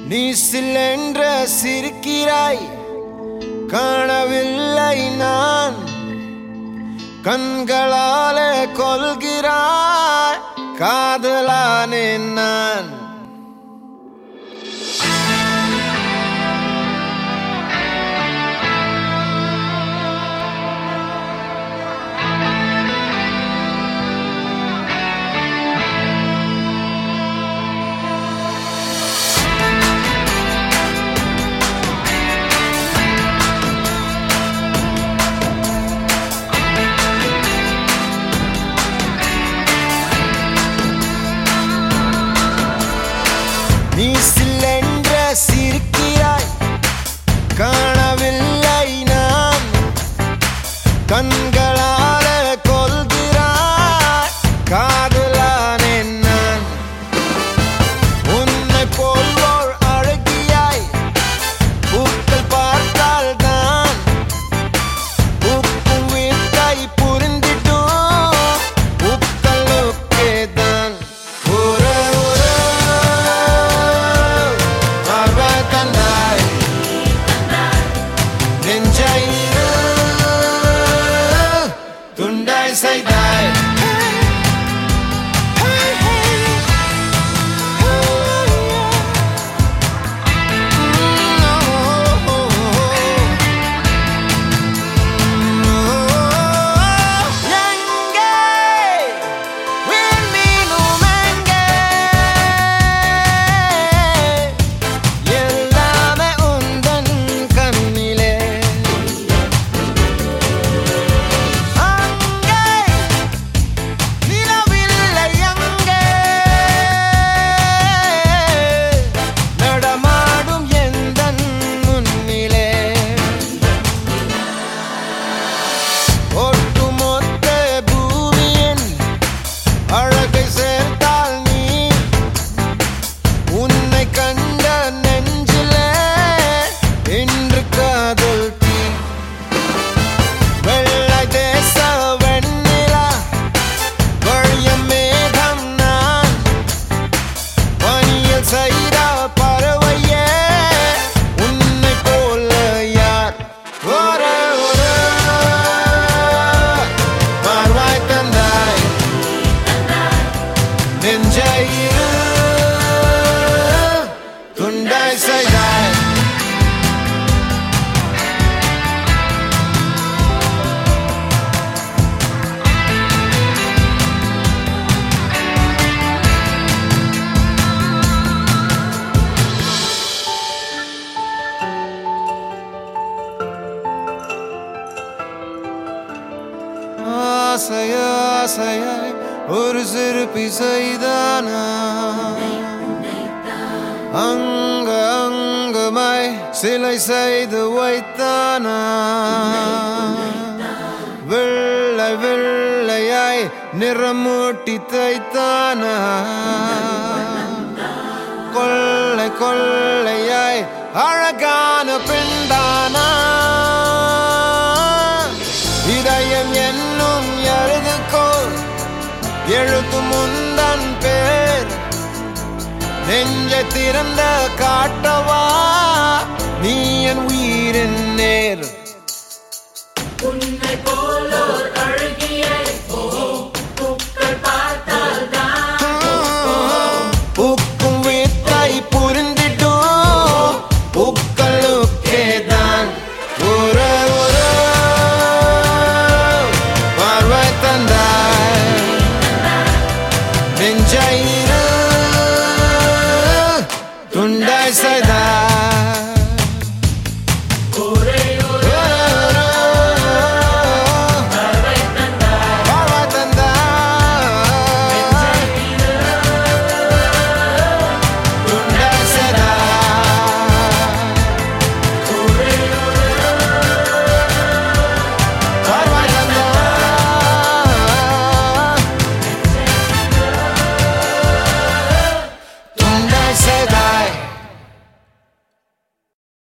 நீ சில்லென்ற சிரிக்கிறாய், காணவில்லை நான். கண்களாலே கொள்கிறாய், காதலானேன் நான். நீ சில்லென்ற சிரிக்கிறாய், காணவில்லை நான். கண்களால கொள்கிறாய், காதலானேன் நான். உன்னை போல் ஓர் அழகியாய் பூக்கள் பார்த்தால் தான் பூக்கும் வீட்டை புரிந்திடும், பூக்களுக்கே தான். துண்டாய் செய்தாய், துண்டாய் செய்தாய். ஆசையா ஆசையாய் ஒரு சிறுப்பி செய்தானா, அங்க அங்கமாய் சிலை செய்து வைத்தானா. வெள்ளை வெள்ளையாய் நிறமூட்டி தைத்தானா, கொள்ளை கொள்ளையாய் அழகான பெண்தானா. இதயம் என்னும் எழுதுகோள், எழுத்து முந்தன் பேர். நெஞ்சை திறந்த காட்டவா, நீ என் உயிரின் நேர். உன்னை போலோர் அழகியை பூக்கள் பார்த்தால் தான் பூக்கும் வீட்டை புரிந்திடும், பூக்களுக்கே தான். ஒரு ஒரு பார்வை தந்தாய், நெஞ்சை துண்டாய் செய்தாய்.